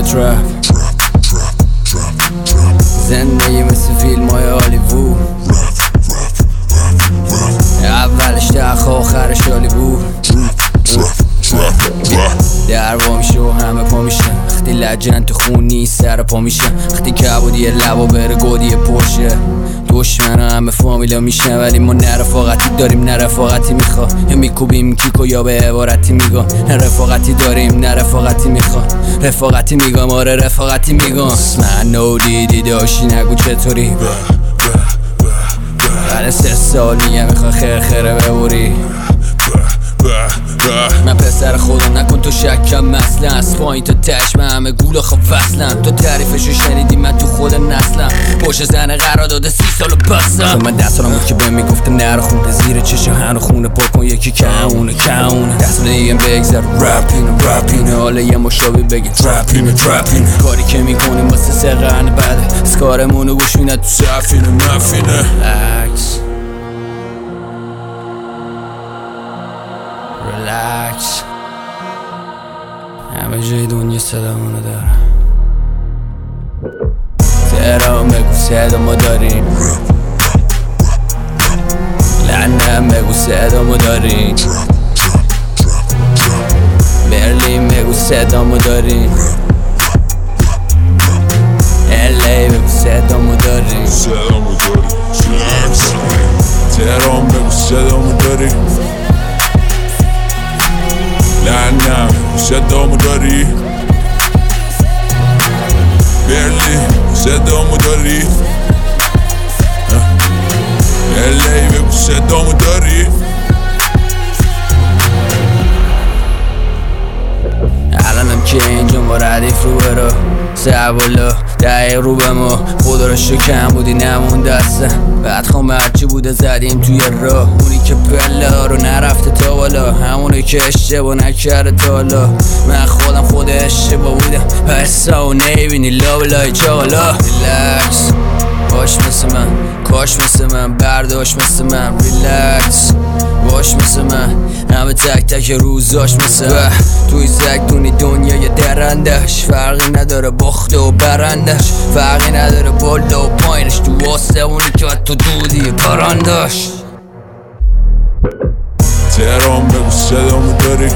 ترپ زندگی مثل فیلم های هالیوود اولش تخ آخرش هالیوود در وا میشه و همه پا میشن وقتی لجن تو خون نیست سر پا میشن وقتی کبودی لبا بره گودی پرشه دشمن همه فامیلا میشن ولی ما نه رفاقتی داریم نه رفاقتی میخوا یا میکوبیم کیکو یا به عبارتی میگم نه رفاقتی داریم نه رفاقتی میخوا رفاقتی میگم آره رفاقتی میگم من نودیدی داشتی نگو چطوری بعد 3 سال میگه میخوا خرخره ببوری من پسر خودم نکن تو شکم مثلا از پایین تا تش من همه گول آخه وصلم تو تعریفشو شنیدی من تو خود نسلم پشت زن قرار داده 30 سالو بستم من 10 سالم بود که بهم میگفته نرو خونه زیر چشم هنو خونه پر کن یکی کونه 10 سال دیگه بگذر رپینه حالا یه مشابه بگی ترپینه کاری که میکنیم واسه 3 قرن بعده از کارمونو گوش میده تو سفینه مفینه ریلکس همه جای دنیا صدامونو دارم تهران بگو صدامو داریم لندن بگو صدامو داریم برلین بگو صدامو داریم LA بگو صدامو داریم تهران بگو صدامو داریم لندن صدامو داری برلین صدامو داری LA بگو صدامو داری الانم که اینجا ما ردیف رو برا سوالا دقیق رو به ما خدا رو شکم بودی نمونده اصلا بعد خواهم هرچی بوده زدیم توی راه اونی که پله ها رو نرفته تا بالا همونی که اشتباه نکرده تا حالا من خودم خود اشتباه بودم حسا و نیبینی لابلای چالا ریلکس باش مثل من کاش مثل من برداشت مثل من ریلکس باش مثل من همه تک تک روزاش مثل توی زگدونی دنیای درندش فرقی نداره باخته و برندش فرقی نداره بالا و پایینش تو آسمونی که تو دودی پرانداش تهران بگو صدامو داری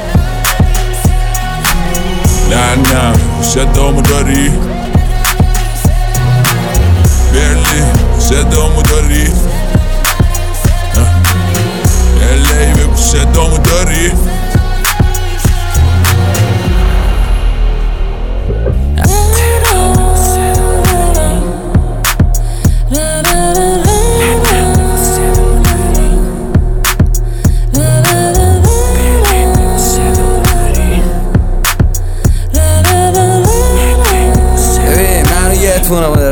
لندن صدامو داری برلین صدامو داری LA بگو صدامو داری منو یه تونم